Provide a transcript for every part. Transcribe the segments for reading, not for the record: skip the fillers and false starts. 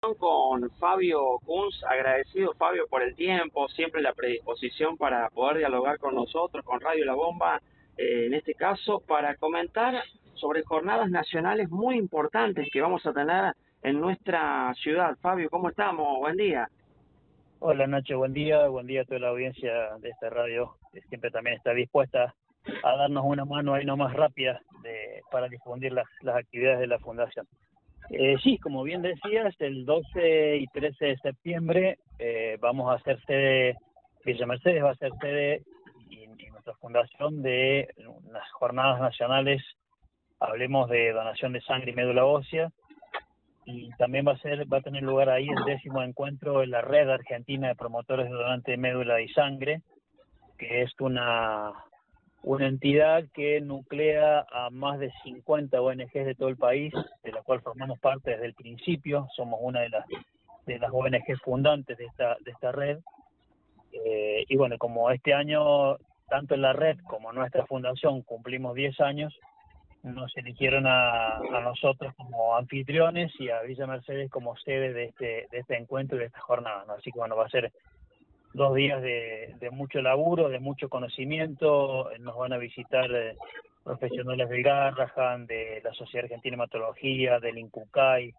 Con Fabio Kunz, agradecido Fabio por el tiempo, siempre la predisposición para poder dialogar con nosotros, con Radio La Bomba, en este caso, para comentar sobre jornadas nacionales muy importantes que vamos a tener en nuestra ciudad. Fabio, ¿cómo estamos? Buen día. Hola Nacho, buen día a toda la audiencia de esta radio, que siempre también está dispuesta a darnos una mano ahí nomás rápida para difundir las actividades de la Fundación. Sí, como bien decías, el 12 y 13 de septiembre vamos a hacer sede, Villa Mercedes va a ser sede y nuestra Fundación de unas jornadas nacionales, hablemos de donación de sangre y médula ósea, y también va a tener lugar ahí el 10º encuentro en la Red Argentina de Promotores de Donantes de Médula y Sangre, que es una entidad que nuclea a más de 50 ONGs de todo el país, de la cual formamos parte desde el principio. Somos una de las ONG fundantes de esta red. Y bueno, como este año, tanto en la red como nuestra fundación cumplimos 10 años, nos eligieron a nosotros como anfitriones y a Villa Mercedes como sede de este encuentro y de esta jornada, ¿no? Así que bueno, va a ser 2 días de mucho laburo, de mucho conocimiento. Nos van a visitar profesionales del Garrahan, de la Sociedad Argentina de Hematología, del INCUCAI.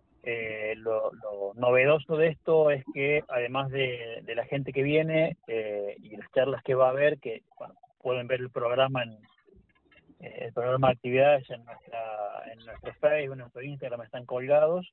Lo novedoso de esto es que además de la gente que viene y las charlas que va a haber, que bueno, pueden ver el programa de actividades en nuestro Facebook, en nuestro Instagram, están colgados.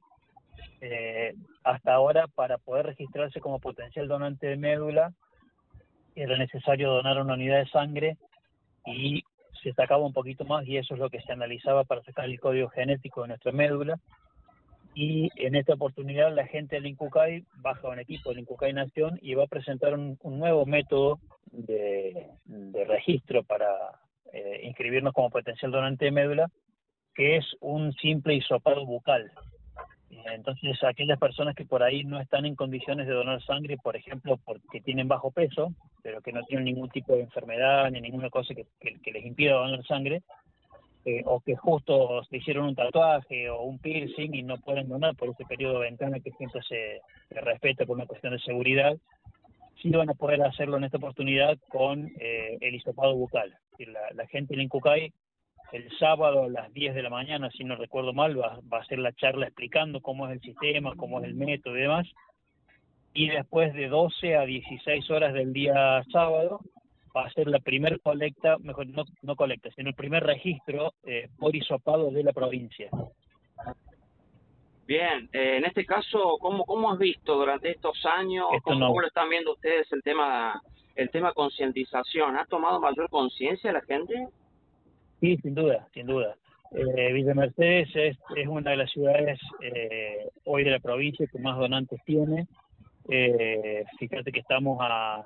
Hasta ahora, para poder registrarse como potencial donante de médula, era necesario donar una unidad de sangre y se sacaba un poquito más, y eso es lo que se analizaba para sacar el código genético de nuestra médula. Y en esta oportunidad la gente del INCUCAI baja un equipo del INCUCAI Nación y va a presentar un nuevo método de registro para inscribirnos como potencial donante de médula, que es un simple hisopado bucal. Entonces, aquellas personas que por ahí no están en condiciones de donar sangre, por ejemplo, porque tienen bajo peso, pero que no tienen ningún tipo de enfermedad ni ninguna cosa que les impida donar sangre, o que justo se hicieron un tatuaje o un piercing y no pueden donar por ese periodo de ventana que siempre se respeta por una cuestión de seguridad, sí van a poder hacerlo en esta oportunidad con el hisopado bucal. La gente en Incucay, el sábado a las 10 de la mañana, si no recuerdo mal, va a hacer la charla explicando cómo es el sistema, cómo es el método y demás. Y después de 12 a 16 horas del día sábado, va a ser la primer colecta, mejor no colecta, sino el primer registro por hisopado de la provincia. Bien, en este caso, ¿cómo has visto durante estos años, cómo lo están viendo ustedes el tema concientización? ¿Ha tomado mayor conciencia la gente? Sí, sin duda, sin duda. Villa Mercedes es una de las ciudades hoy de la provincia que más donantes tiene. Fíjate que estamos a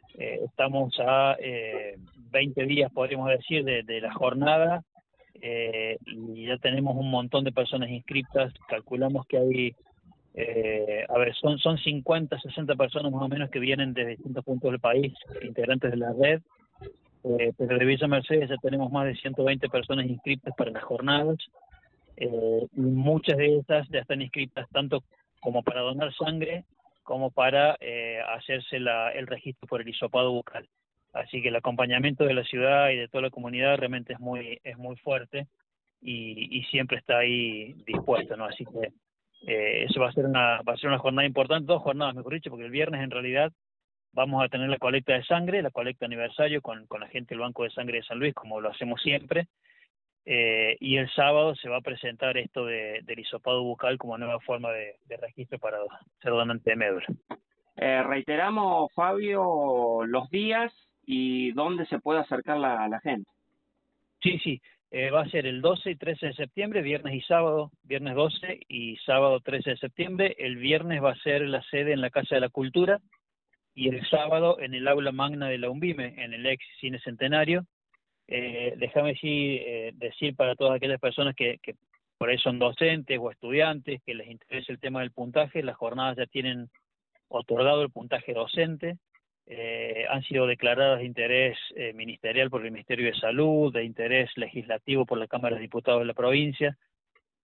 20 días, podríamos decir, de la jornada, y ya tenemos un montón de personas inscritas. Calculamos que hay, son 50, 60 personas más o menos que vienen de distintos puntos del país, integrantes de la red. Pero de Villa Mercedes ya tenemos más de 120 personas inscritas para las jornadas, y muchas de esas ya están inscritas tanto como para donar sangre como para hacerse el registro por el hisopado bucal. Así que el acompañamiento de la ciudad y de toda la comunidad realmente es muy fuerte y siempre está ahí dispuesto, ¿no? Así que eso va a ser una jornada importante, 2 jornadas mejor dicho, porque el viernes en realidad vamos a tener la colecta de sangre, la colecta aniversario con la gente del Banco de Sangre de San Luis, como lo hacemos siempre, y el sábado se va a presentar esto del hisopado bucal como nueva forma de registro para ser donante de médula. Reiteramos, Fabio, los días y dónde se puede acercar la gente. Sí, va a ser el 12 y 13 de septiembre, viernes y sábado, viernes 12 y sábado 13 de septiembre. El viernes va a ser la sede en la Casa de la Cultura, y el sábado en el aula magna de la UNVIME, en el ex Cine Centenario. Déjame decir para todas aquellas personas que por ahí son docentes o estudiantes, que les interesa el tema del puntaje, las jornadas ya tienen otorgado el puntaje docente, han sido declaradas de interés ministerial por el Ministerio de Salud, de interés legislativo por la Cámara de Diputados de la provincia,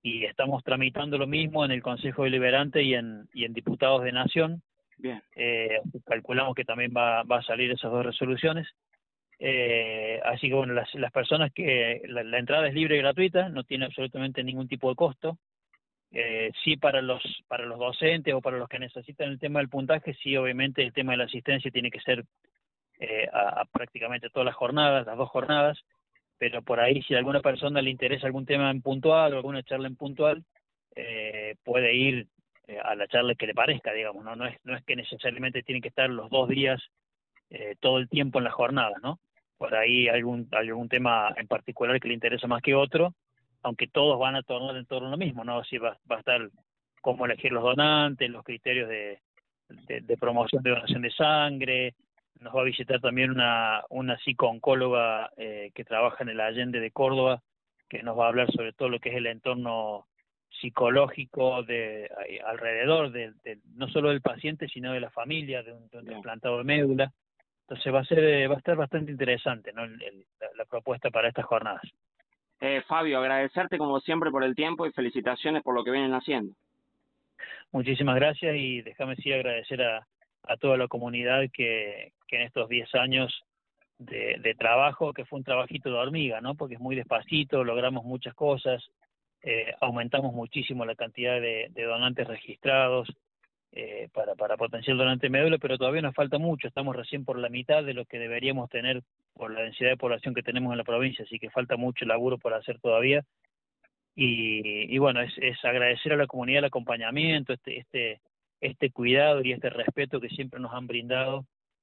y estamos tramitando lo mismo en el Consejo Deliberante y en Diputados de Nación. Bien. Calculamos que también va a salir esas dos resoluciones. Así que bueno, las personas que la entrada es libre y gratuita, no tiene absolutamente ningún tipo de costo. Sí, para los docentes o para los que necesitan el tema del puntaje, sí, obviamente el tema de la asistencia tiene que ser a prácticamente todas las jornadas, las 2 jornadas, pero por ahí si a alguna persona le interesa algún tema en puntual o alguna charla en puntual, puede ir a la charla que le parezca, digamos, no es que necesariamente tiene que estar los 2 días todo el tiempo en la jornada, ¿no? Por ahí algún tema en particular que le interesa más que otro, aunque todos van a tornar en torno a lo mismo, ¿no? Si va a estar cómo elegir los donantes, los criterios de promoción de donación de sangre. Nos va a visitar también una psico-oncóloga que trabaja en el Allende de Córdoba, que nos va a hablar sobre todo lo que es el entorno psicológico alrededor no solo del paciente, sino de la familia, de un trasplantado de médula. Entonces va a estar bastante interesante, ¿no? La propuesta para estas jornadas. Fabio, agradecerte como siempre por el tiempo y felicitaciones por lo que vienen haciendo. Muchísimas gracias y déjame sí agradecer a toda la comunidad que en estos 10 años de trabajo, que fue un trabajito de hormiga, ¿no? Porque es muy despacito, logramos muchas cosas, aumentamos muchísimo la cantidad de donantes registrados para potenciar el donante de médula, pero todavía nos falta mucho, estamos recién por la mitad de lo que deberíamos tener por la densidad de población que tenemos en la provincia, así que falta mucho laburo por hacer todavía. Y bueno, es agradecer a la comunidad el acompañamiento, este cuidado y este respeto que siempre nos han brindado,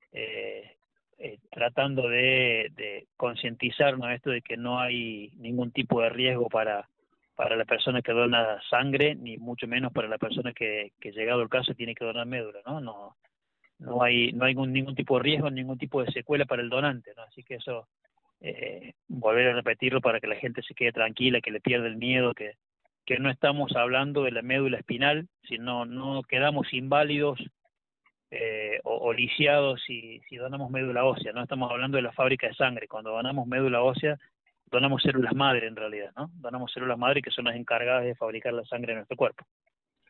tratando de concientizarnos esto de que no hay ningún tipo de riesgo para la persona que dona sangre, ni mucho menos para la persona que llegado el caso tiene que donar médula, ¿no? No hay ningún tipo de riesgo, ningún tipo de secuela para el donante, ¿no? Así que eso, volver a repetirlo para que la gente se quede tranquila, que le pierda el miedo, que no estamos hablando de la médula espinal, sino no quedamos inválidos o lisiados si donamos médula ósea, no estamos hablando de la fábrica de sangre. Cuando donamos médula ósea, donamos células madre en realidad, ¿no? Donamos células madre que son las encargadas de fabricar la sangre en nuestro cuerpo.